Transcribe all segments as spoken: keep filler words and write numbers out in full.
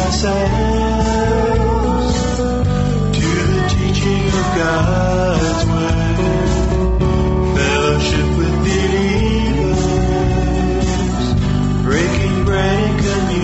ourselves to the teaching of God's word. Fellowship with believers, breaking bread and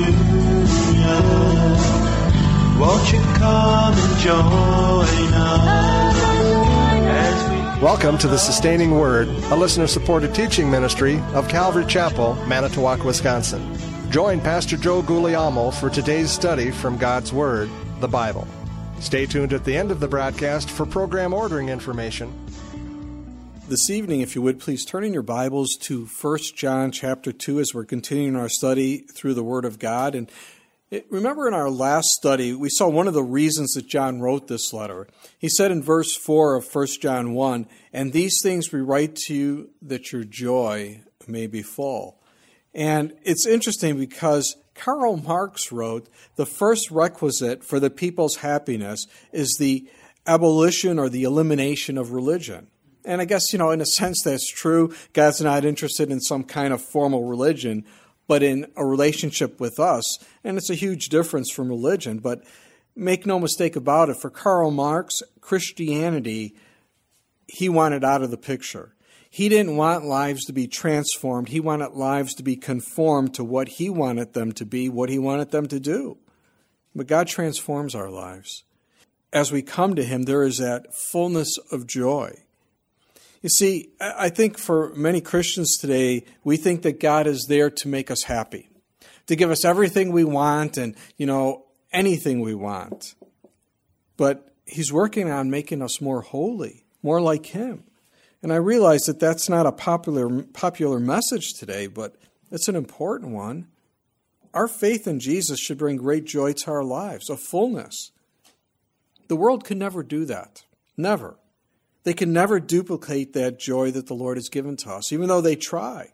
communion. Won't you come and join us as we... Welcome to the Sustaining Word, a listener-supported teaching ministry of Calvary Chapel, Manitowoc, Wisconsin. Join Pastor Joe Guglielmo for today's study from God's Word, the Bible. Stay tuned at the end of the broadcast for program ordering information. This evening, if you would, please turn in your Bibles to First John chapter two as we're continuing our study through the Word of God. And it, remember in our last study, we saw one of the reasons that John wrote this letter. He said in verse four of First John one, "And these things we write to you that your joy may be full." And it's interesting because Karl Marx wrote, the first requisite for the people's happiness is the abolition or the elimination of religion. And I guess, you know, in a sense that's true. God's not interested in some kind of formal religion, but in a relationship with us. And it's a huge difference from religion. But make no mistake about it, for Karl Marx, Christianity, he wanted out of the picture. He didn't want lives to be transformed. He wanted lives to be conformed to what he wanted them to be, what he wanted them to do. But God transforms our lives. As we come to him, there is that fullness of joy. You see, I think for many Christians today, we think that God is there to make us happy, to give us everything we want and, you know, anything we want. But he's working on making us more holy, more like him. And I realize that that's not a popular popular message today, but it's an important one. Our faith in Jesus should bring great joy to our lives, a fullness. The world can never do that. Never. They can never duplicate that joy that the Lord has given to us, even though they try.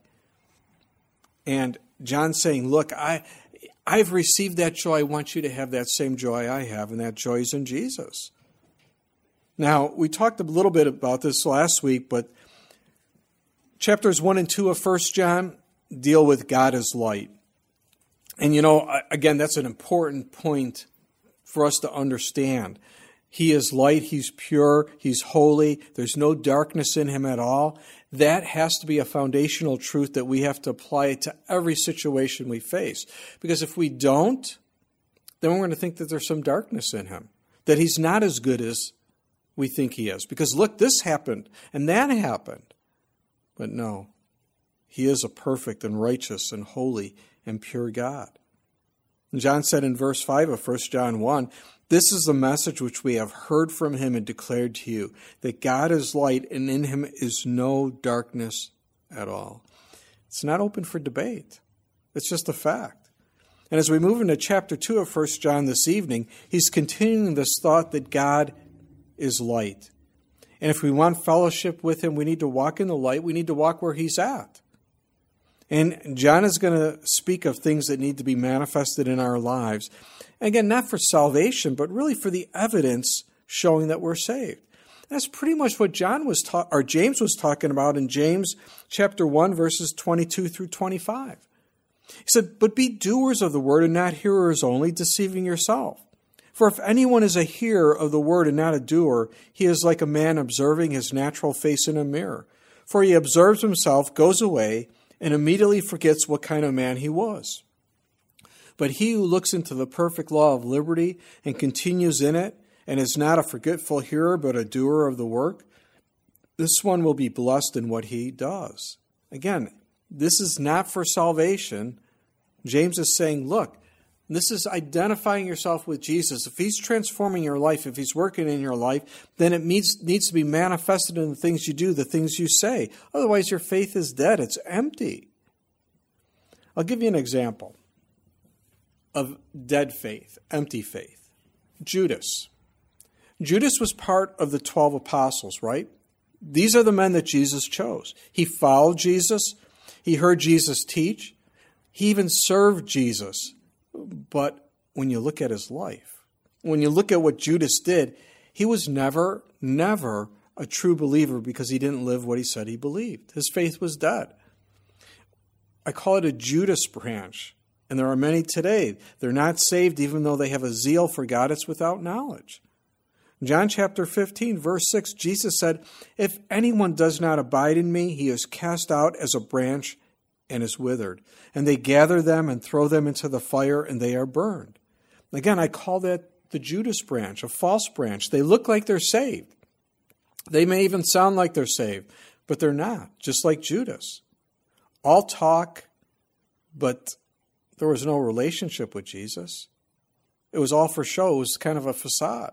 And John's saying, look, I, I've received that joy. I want you to have that same joy I have, and that joy is in Jesus. Now, we talked a little bit about this last week, but chapters one and two of First John deal with God as light. And, you know, again, that's an important point for us to understand. He is light, he's pure, he's holy, there's no darkness in him at all. That has to be a foundational truth that we have to apply to every situation we face. Because if we don't, then we're going to think that there's some darkness in him, that he's not as good as we think he is. Because look, this happened and that happened. But no, he is a perfect and righteous and holy and pure God. And John said in verse five of First John one, "This is the message which we have heard from him and declared to you, that God is light and in him is no darkness at all." It's not open for debate. It's just a fact. And as we move into chapter two of First John this evening, he's continuing this thought that God is light. And if we want fellowship with him, we need to walk in the light. We need to walk where he's at. And John is going to speak of things that need to be manifested in our lives. Again, not for salvation, but really for the evidence showing that we're saved. That's pretty much what John was ta- or James was talking about in James chapter one, verses twenty-two through twenty-five. He said, "But be doers of the word and not hearers only, deceiving yourself. For if anyone is a hearer of the word and not a doer, he is like a man observing his natural face in a mirror. For he observes himself, goes away, and immediately forgets what kind of man he was. But he who looks into the perfect law of liberty and continues in it, and is not a forgetful hearer but a doer of the work, this one will be blessed in what he does." Again, this is not for salvation. James is saying, look, this is identifying yourself with Jesus. If he's transforming your life, if he's working in your life, then it needs, needs to be manifested in the things you do, the things you say. Otherwise, your faith is dead. It's empty. I'll give you an example of dead faith, empty faith. Judas. Judas was part of the twelve apostles, right? These are the men that Jesus chose. He followed Jesus. He heard Jesus teach. He even served Jesus. But when you look at his life, when you look at what Judas did, he was never, never a true believer because he didn't live what he said he believed. His faith was dead. I call it a Judas branch And there are many today. They're not saved even though they have a zeal for God. It's without knowledge. John chapter fifteen, verse six, Jesus said, "If anyone does not abide in me, he is cast out as a branch and is withered. And they gather them and throw them into the fire, and they are burned." Again, I call that the Judas branch, a false branch. They look like they're saved. They may even sound like they're saved, but they're not, just like Judas. All talk, but there was no relationship with Jesus. It was all for show. It was kind of a facade.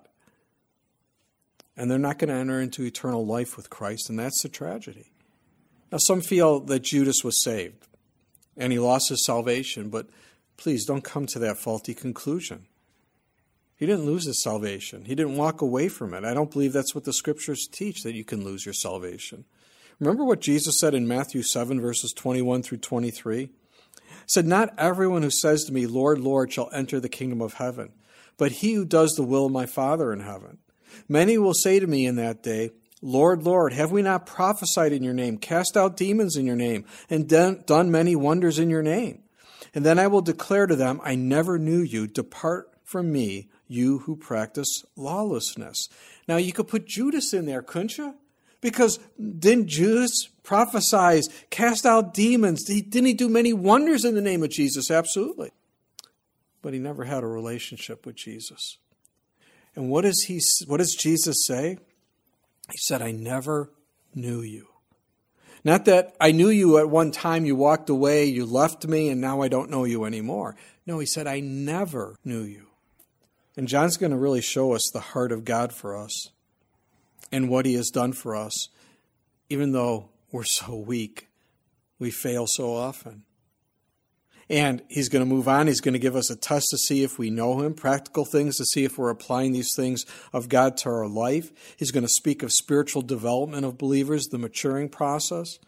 And they're not going to enter into eternal life with Christ, and that's the tragedy. Now, some feel that Judas was saved, and he lost his salvation, but please don't come to that faulty conclusion. He didn't lose his salvation. He didn't walk away from it. I don't believe that's what the Scriptures teach, that you can lose your salvation. Remember what Jesus said in Matthew seven, verses twenty-one through twenty-three? He said, "Not everyone who says to me, 'Lord, Lord,' shall enter the kingdom of heaven, but he who does the will of my Father in heaven. Many will say to me in that day, 'Lord, Lord, have we not prophesied in your name, cast out demons in your name, and done many wonders in your name?' And then I will declare to them, 'I never knew you. Depart from me, you who practice lawlessness.'" Now, you could put Judas in there, couldn't you? Because didn't Judas prophesy, cast out demons? Didn't he do many wonders in the name of Jesus? Absolutely. But he never had a relationship with Jesus. And what does he? What does Jesus say? He said, "I never knew you." Not that I knew you at one time, you walked away, you left me, and now I don't know you anymore. No, he said, "I never knew you." And John's going to really show us the heart of God for us and what he has done for us. Even though we're so weak, we fail so often. And he's going to move on. He's going to give us a test to see if we know him, practical things to see if we're applying these things of God to our life. He's going to speak of spiritual development of believers, the maturing process,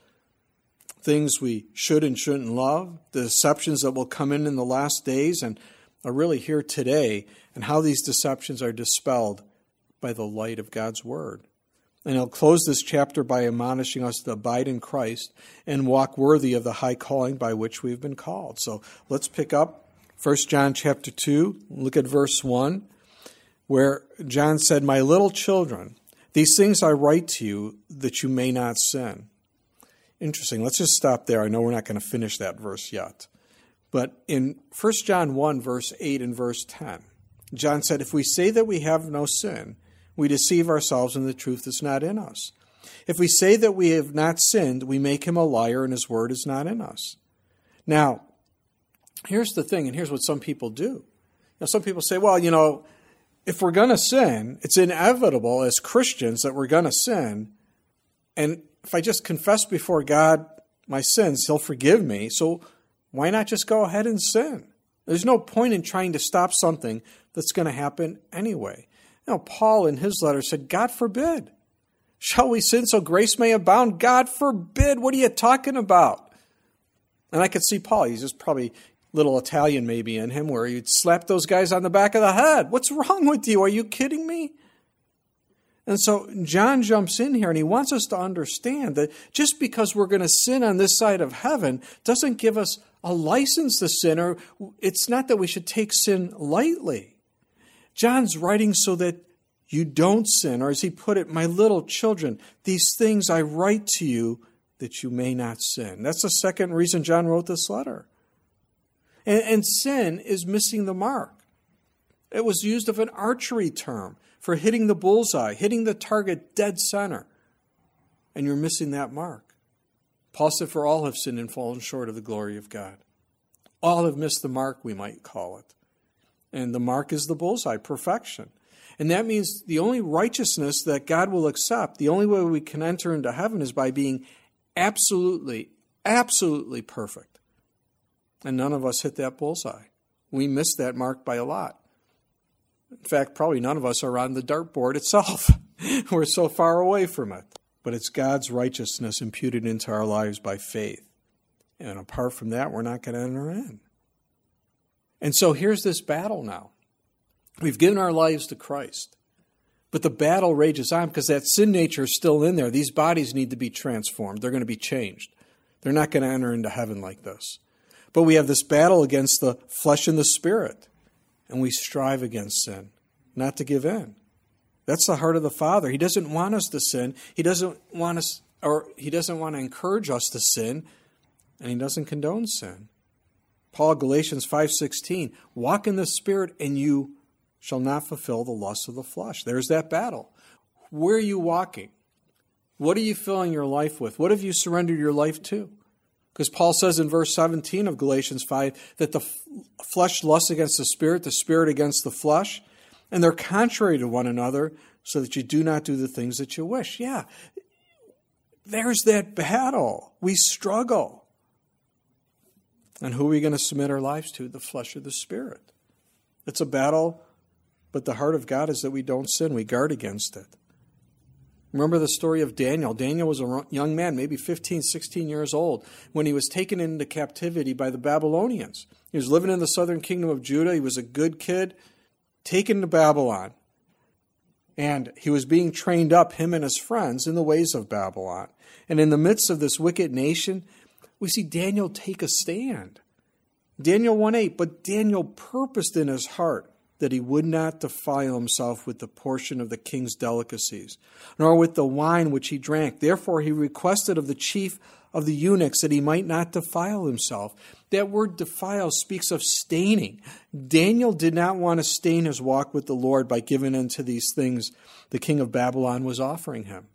things we should and shouldn't love, the deceptions that will come in in the last days and are really here today, and how these deceptions are dispelled by the light of God's Word. And he'll close this chapter by admonishing us to abide in Christ and walk worthy of the high calling by which we've been called. So let's pick up First John chapter two, look at verse one, where John said, "My little children, these things I write to you that you may not sin." Interesting. Let's just stop there. I know we're not going to finish that verse yet. But in First John one, verse eight and verse ten, John said, "If we say that we have no sin, we deceive ourselves and the truth is not in us. If we say that we have not sinned, we make him a liar and his word is not in us." Now, here's the thing, and here's what some people do. Now, some people say, well, you know, if we're going to sin, it's inevitable as Christians that we're going to sin. And if I just confess before God my sins, he'll forgive me. So why not just go ahead and sin? There's no point in trying to stop something that's going to happen anyway. Now, Paul in his letter said, God forbid. Shall we sin so grace may abound? God forbid. What are you talking about? And I could see Paul. He's just probably a little Italian maybe in him where he'd slap those guys on the back of the head. What's wrong with you? Are you kidding me? And so John jumps in here and he wants us to understand that just because we're going to sin on this side of heaven doesn't give us a license to sin, or it's not that we should take sin lightly. John's writing so that you don't sin, or as he put it, "My little children, these things I write to you that you may not sin." That's the second reason John wrote this letter. And, and sin is missing the mark. It was used of an archery term for hitting the bullseye, hitting the target dead center. And you're missing that mark. Paul said, "For all have sinned and fallen short of the glory of God." All have missed the mark, we might call it. And the mark is the bullseye, perfection. And that means the only righteousness that God will accept, the only way we can enter into heaven is by being absolutely, absolutely perfect. And none of us hit that bullseye. We missed that mark by a lot. In fact, probably none of us are on the dartboard itself. We're so far away from it. But it's God's righteousness imputed into our lives by faith. And apart from that, we're not going to enter in. And so here's this battle now. We've given our lives to Christ. But the battle rages on because that sin nature is still in there. These bodies need to be transformed. They're going to be changed. They're not going to enter into heaven like this. But we have this battle against the flesh and the spirit, and we strive against sin, not to give in. That's the heart of the Father. He doesn't want us to sin. He doesn't want us, or he doesn't want to encourage us to sin, and he doesn't condone sin. Paul, Galatians five sixteen, walk in the Spirit, and you shall not fulfill the lusts of the flesh. There's that battle. Where are you walking? What are you filling your life with? What have you surrendered your life to? Because Paul says in verse seventeen of Galatians five that the flesh lusts against the Spirit, the Spirit against the flesh, and they're contrary to one another, so that you do not do the things that you wish. Yeah, there's that battle. We struggle. And who are we going to submit our lives to, the flesh or the Spirit? It's a battle, but the heart of God is that we don't sin. We guard against it. Remember the story of Daniel. Daniel was a young man, maybe fifteen, sixteen years old, when he was taken into captivity by the Babylonians. He was living in the southern kingdom of Judah. He was a good kid, taken to Babylon. And he was being trained up, him and his friends, in the ways of Babylon. And in the midst of this wicked nation, we see Daniel take a stand. Daniel one eight, but Daniel purposed in his heart that he would not defile himself with the portion of the king's delicacies, nor with the wine which he drank. Therefore he requested of the chief of the eunuchs that he might not defile himself. That word defile speaks of staining. Daniel did not want to stain his walk with the Lord by giving in to these things the king of Babylon was offering him.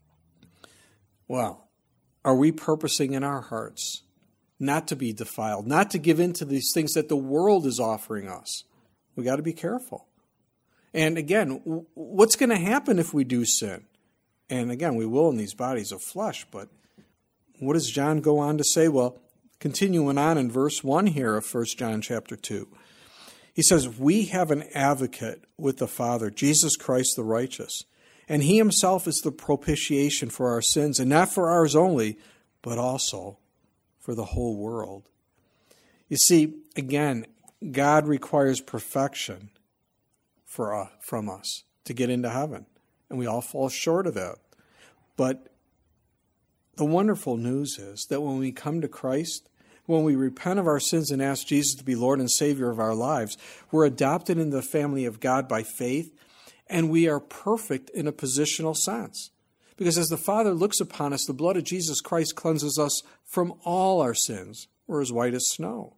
Well, are we purposing in our hearts not to be defiled, not to give in to these things that the world is offering us? We got to be careful. And again, what's going to happen if we do sin? And again, we will in these bodies of flesh, but what does John go on to say? Well, continuing on in verse one here of First John chapter two. He says, we have an advocate with the Father, Jesus Christ the righteous. And he himself is the propitiation for our sins, and not for ours only, but also for the whole world. You see, again, God requires perfection for uh, from us to get into heaven. And we all fall short of that. But the wonderful news is that when we come to Christ, when we repent of our sins and ask Jesus to be Lord and Savior of our lives, we're adopted into the family of God by faith, and we are perfect in a positional sense. Because as the Father looks upon us, the blood of Jesus Christ cleanses us from all our sins. We're as white as snow.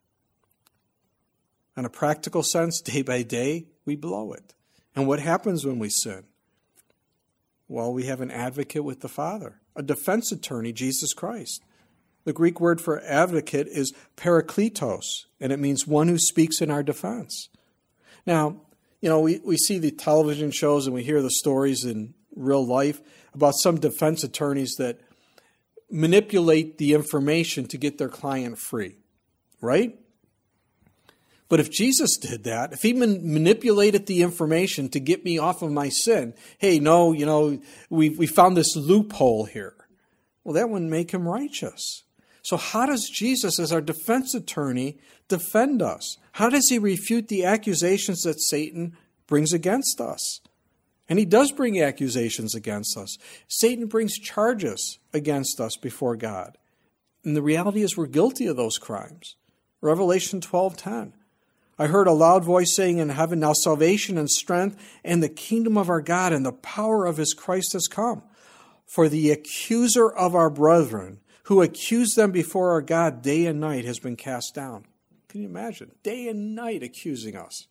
In a practical sense, day by day, we blow it. And what happens when we sin? Well, we have an advocate with the Father, a defense attorney, Jesus Christ. The Greek word for advocate is parakletos, and it means one who speaks in our defense. Now, you know, we, we see the television shows and we hear the stories in real life about some defense attorneys that manipulate the information to get their client free, right? But if Jesus did that, if he man- manipulated the information to get me off of my sin, hey, no, you know, we we found this loophole here. Well, that wouldn't make him righteous. So how does Jesus, as our defense attorney, defend us? How does he refute the accusations that Satan brings against us? And he does bring accusations against us. Satan brings charges against us before God. And the reality is we're guilty of those crimes. Revelation twelve ten. I heard a loud voice saying in heaven, now salvation and strength and the kingdom of our God and the power of his Christ has come. For the accuser of our brethren, who accused them before our God day and night, has been cast down. Can you imagine? Day and night accusing us.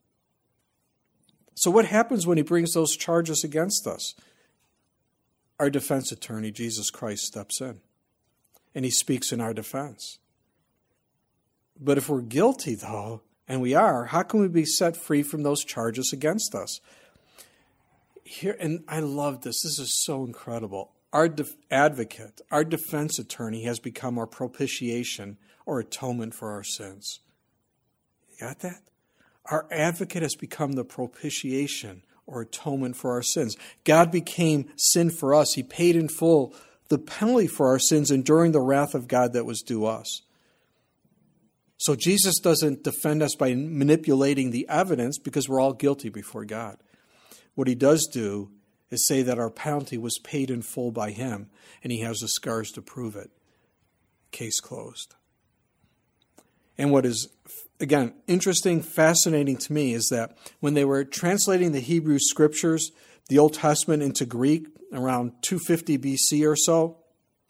So what happens when he brings those charges against us? Our defense attorney, Jesus Christ, steps in. And he speaks in our defense. But if we're guilty, though, and we are, how can we be set free from those charges against us? Here, and I love this. This is so incredible. Our def- advocate, our defense attorney has become our propitiation or atonement for our sins. You got that? Our advocate has become the propitiation or atonement for our sins. God became sin for us. He paid in full the penalty for our sins, enduring the wrath of God that was due us. So Jesus doesn't defend us by manipulating the evidence because we're all guilty before God. What he does do is say that our penalty was paid in full by him, and he has the scars to prove it. Case closed. And what is, again, interesting, fascinating to me is that when they were translating the Hebrew Scriptures, the Old Testament, into Greek around two fifty B C or so,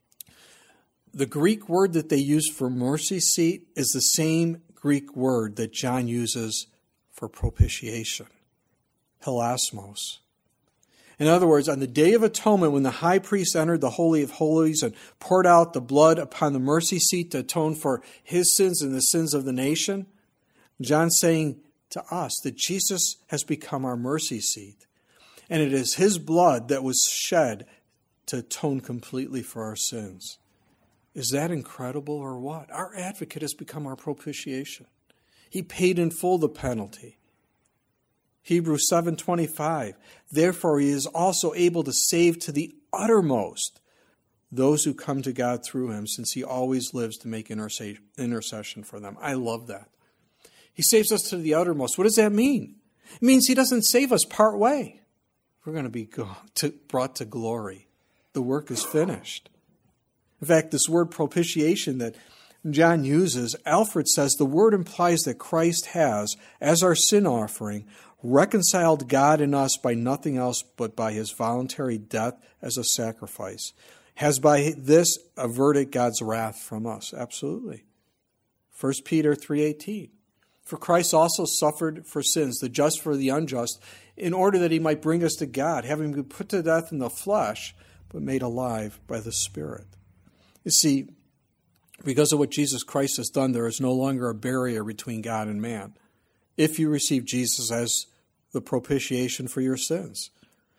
the Greek word that they used for mercy seat is the same Greek word that John uses for propitiation, hilasmos. In other words, on the Day of Atonement, when the high priest entered the Holy of Holies and poured out the blood upon the mercy seat to atone for his sins and the sins of the nation, John's saying to us that Jesus has become our mercy seat. And it is his blood that was shed to atone completely for our sins. Is that incredible or what? Our advocate has become our propitiation. He paid in full the penalty. Hebrews seven twenty-five, therefore he is also able to save to the uttermost those who come to God through him, since he always lives to make intercession for them. I love that. He saves us to the uttermost. What does that mean? It means he doesn't save us part way. We're going to be brought to glory. The work is finished. In fact, this word propitiation that John uses, Alfred says the word implies that Christ has, as our sin offering, reconciled God and us by nothing else but by his voluntary death as a sacrifice. Has by this averted God's wrath from us. Absolutely. First Peter three eighteen. For Christ also suffered for sins, the just for the unjust, in order that he might bring us to God, having been put to death in the flesh, but made alive by the Spirit. You see, because of what Jesus Christ has done, there is no longer a barrier between God and man, if you receive Jesus as the propitiation for your sins.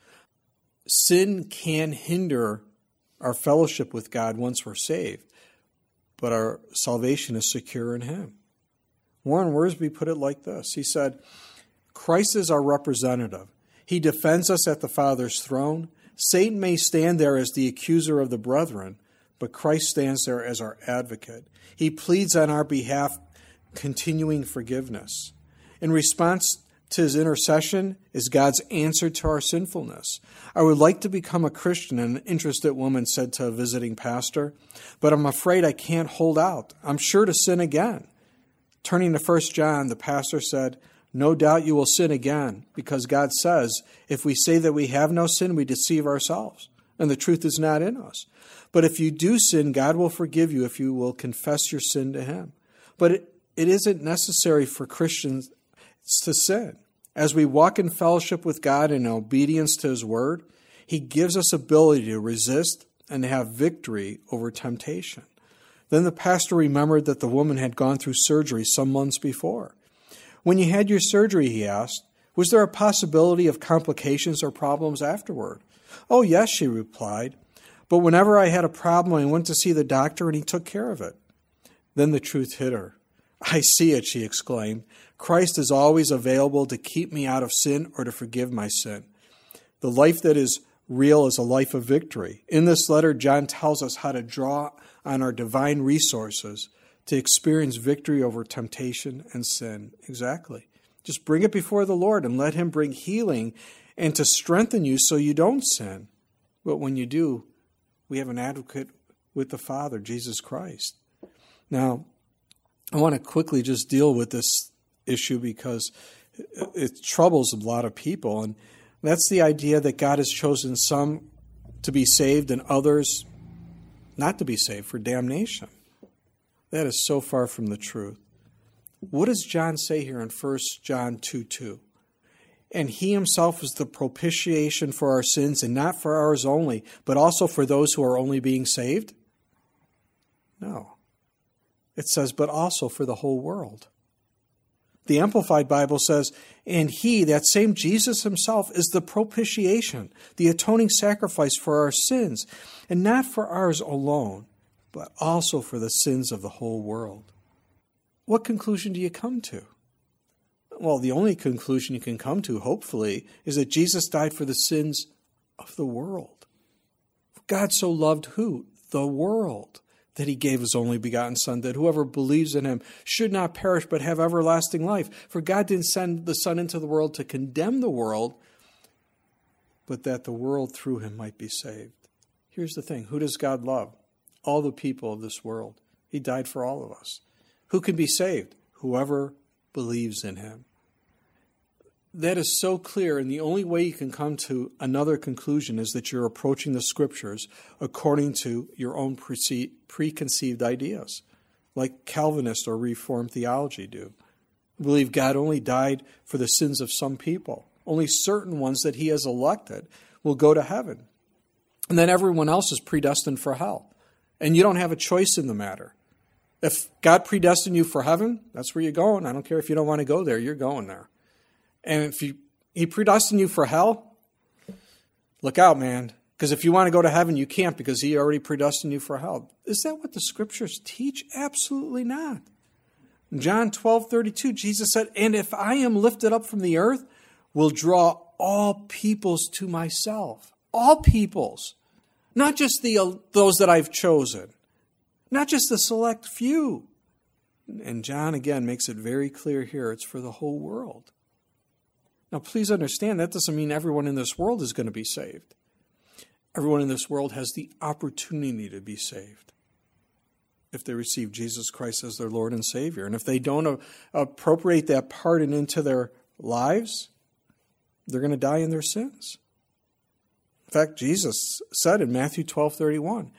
Sin can hinder our fellowship with God once we're saved, but our salvation is secure in him. Warren Wiersbe put it like this. He said, Christ is our representative. He defends us at the Father's throne. Satan may stand there as the accuser of the brethren, but Christ stands there as our advocate. He pleads on our behalf, continuing forgiveness. In response to his intercession is God's answer to our sinfulness. I would like to become a Christian, an interested woman said to a visiting pastor, but I'm afraid I can't hold out. I'm sure to sin again. Turning to First John, the pastor said, no doubt you will sin again, because God says, if we say that we have no sin, we deceive ourselves, and the truth is not in us. But if you do sin, God will forgive you if you will confess your sin to him. But it, it isn't necessary for Christians to sin. As we walk in fellowship with God in obedience to his word, he gives us ability to resist and to have victory over temptation. Then the pastor remembered that the woman had gone through surgery some months before. When you had your surgery, he asked, was there a possibility of complications or problems afterward? Oh, yes, she replied. But whenever I had a problem, I went to see the doctor and he took care of it. Then the truth hit her. I see it, she exclaimed. Christ is always available to keep me out of sin or to forgive my sin. The life that is real is a life of victory. In this letter, John tells us how to draw on our divine resources to experience victory over temptation and sin. Exactly. Just bring it before the Lord and let him bring healing and to strengthen you so you don't sin. But when you do, we have an advocate with the Father, Jesus Christ. Now, I want to quickly just deal with this issue because it troubles a lot of people. And that's the idea that God has chosen some to be saved and others not to be saved for damnation. That is so far from the truth. What does John say here in First John two two? And he himself is the propitiation for our sins, and not for ours only, but also for those who are only being saved? No. It says, but also for the whole world. The Amplified Bible says, and he, that same Jesus himself, is the propitiation, the atoning sacrifice for our sins, and not for ours alone, but also for the sins of the whole world. What conclusion do you come to? Well, the only conclusion you can come to, hopefully, is that Jesus died for the sins of the world. God so loved who? The world, that he gave his only begotten Son, that whoever believes in him should not perish but have everlasting life. For God didn't send the Son into the world to condemn the world, but that the world through him might be saved. Here's the thing. Who does God love? All the people of this world. He died for all of us. Who can be saved? Whoever believes in him. That is so clear, and the only way you can come to another conclusion is that you're approaching the Scriptures according to your own prece- preconceived ideas, like Calvinist or Reformed theology do. I believe God only died for the sins of some people. Only certain ones that he has elected will go to heaven. And then everyone else is predestined for hell. And you don't have a choice in the matter. If God predestined you for heaven, that's where you're going. I don't care if you don't want to go there, you're going there. And if you, he predestined you for hell, look out, man. Because if you want to go to heaven, you can't because he already predestined you for hell. Is that what the Scriptures teach? Absolutely not. In John twelve thirty-two, Jesus said, and if I am lifted up from the earth, will draw all peoples to myself. All peoples. Not just the uh, those that I've chosen. Not just the select few. And John, again, makes it very clear here. It's for the whole world. Now, please understand, that doesn't mean everyone in this world is going to be saved. Everyone in this world has the opportunity to be saved if they receive Jesus Christ as their Lord and Savior. And if they don't appropriate that pardon into their lives, they're going to die in their sins. In fact, Jesus said in Matthew twelve thirty-one,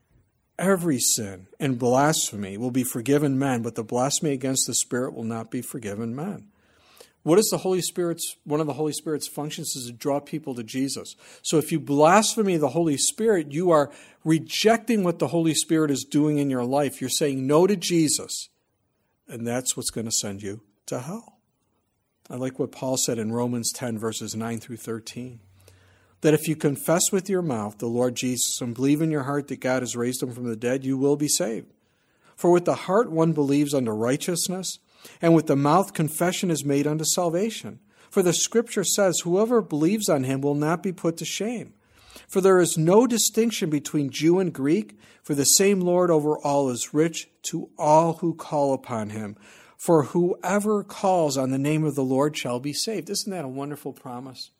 every sin and blasphemy will be forgiven men, but the blasphemy against the Spirit will not be forgiven men. What is the Holy Spirit's, one of the Holy Spirit's functions is to draw people to Jesus. So if you blaspheme the Holy Spirit, you are rejecting what the Holy Spirit is doing in your life. You're saying no to Jesus, and that's what's going to send you to hell. I like what Paul said in Romans ten, verses nine through thirteen. That if you confess with your mouth the Lord Jesus and believe in your heart that God has raised him from the dead, you will be saved. For with the heart one believes unto righteousness, and with the mouth confession is made unto salvation. For the Scripture says, whoever believes on him will not be put to shame. For there is no distinction between Jew and Greek, for the same Lord over all is rich to all who call upon him. For whoever calls on the name of the Lord shall be saved. Isn't that a wonderful promise?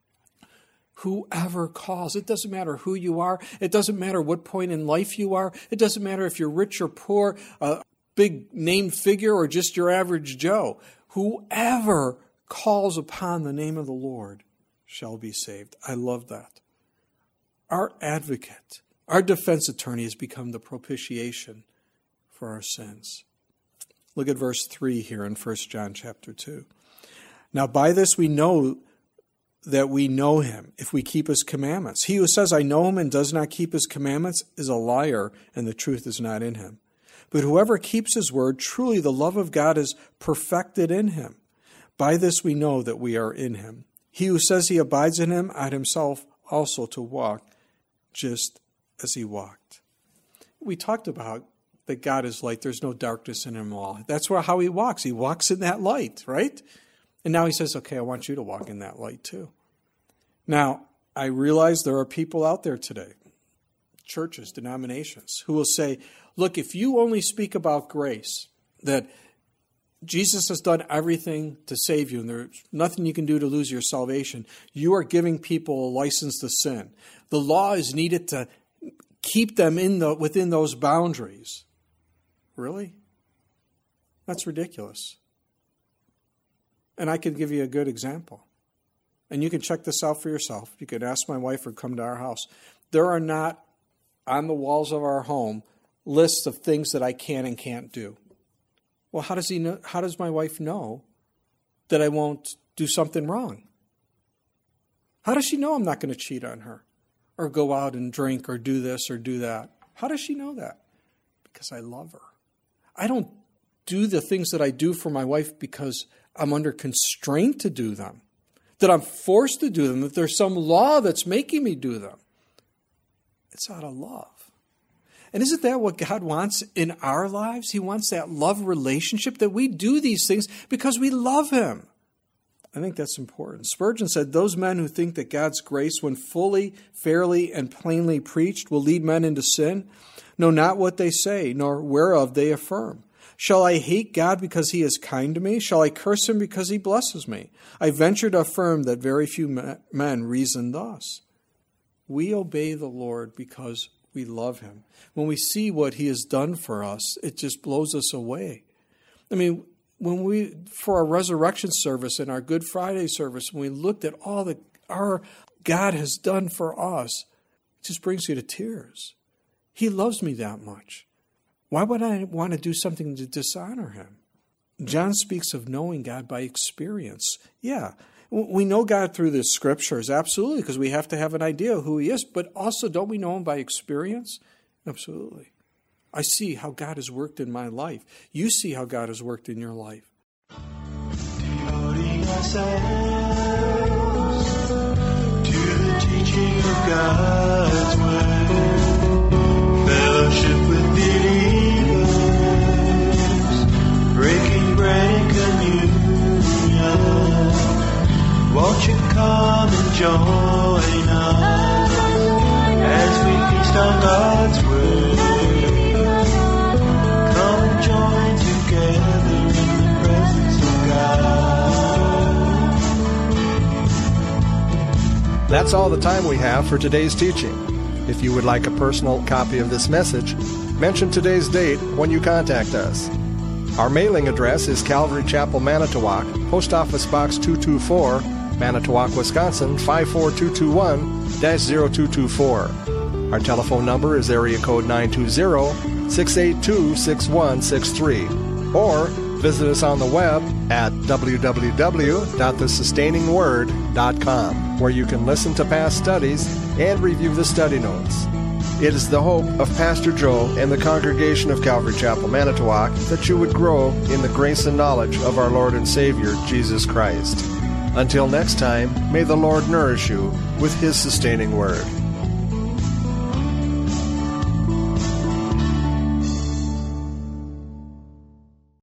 Whoever calls. It doesn't matter who you are. It doesn't matter what point in life you are. It doesn't matter if you're rich or poor, a big name figure, or just your average Joe. Whoever calls upon the name of the Lord shall be saved. I love that. Our advocate, our defense attorney has become the propitiation for our sins. Look at verse three here in First John chapter two. Now by this we know that we know him, if we keep his commandments. He who says, I know him, and does not keep his commandments is a liar, and the truth is not in him. But whoever keeps his word, truly the love of God is perfected in him. By this we know that we are in him. He who says he abides in him ought himself also to walk just as he walked. We talked about that God is light. There's no darkness in him at all. That's where, how he walks. He walks in that light, right? And now he says, okay, I want you to walk in that light too. Now, I realize there are people out there today, churches, denominations, who will say, look, if you only speak about grace, that Jesus has done everything to save you and there's nothing you can do to lose your salvation, you are giving people a license to sin. The law is needed to keep them in the within those boundaries. Really? That's ridiculous. And I can give you a good example. And you can check this out for yourself. You could ask my wife or come to our house. There are not, on the walls of our home, lists of things that I can and can't do. Well, how does he know, how does my wife know that I won't do something wrong? How does she know I'm not going to cheat on her or go out and drink or do this or do that? How does she know that? Because I love her. I don't do the things that I do for my wife because I'm under constraint to do them, that I'm forced to do them, that there's some law that's making me do them. It's out of love. And isn't that what God wants in our lives? He wants that love relationship, that we do these things because we love him. I think that's important. Spurgeon said, those men who think that God's grace, when fully, fairly, and plainly preached, will lead men into sin, know not what they say, nor whereof they affirm. Shall I hate God because he is kind to me? Shall I curse him because he blesses me? I venture to affirm that very few men reason thus. We obey the Lord because we love him. When we see what he has done for us, it just blows us away. I mean, when we, for our resurrection service and our Good Friday service, when we looked at all that our God has done for us, it just brings you to tears. He loves me that much. Why would I want to do something to dishonor him? John speaks of knowing God by experience. Yeah, we know God through the scriptures, absolutely, because we have to have an idea of who he is, but also don't we know him by experience? Absolutely. I see how God has worked in my life. You see how God has worked in your life. Devoting ourselves to the teaching of God's word, fellowship with believers, breaking bread and communion. Won't you come and join us as we feast on God's word? Come join together in the presence of God. That's all the time we have for today's teaching. If you would like a personal copy of this message, mention today's date when you contact us. Our mailing address is Calvary Chapel, Manitowoc, Post Office Box two two four, Manitowoc, Wisconsin five four two two one dash zero two two four. Our telephone number is area code nine two zero, six eight two, six one six three. Or visit us on the web at w w w dot the sustaining word dot com, where you can listen to past studies and review the study notes. It is the hope of Pastor Joe and the congregation of Calvary Chapel, Manitowoc, that you would grow in the grace and knowledge of our Lord and Savior, Jesus Christ. Until next time, may the Lord nourish you with his sustaining word.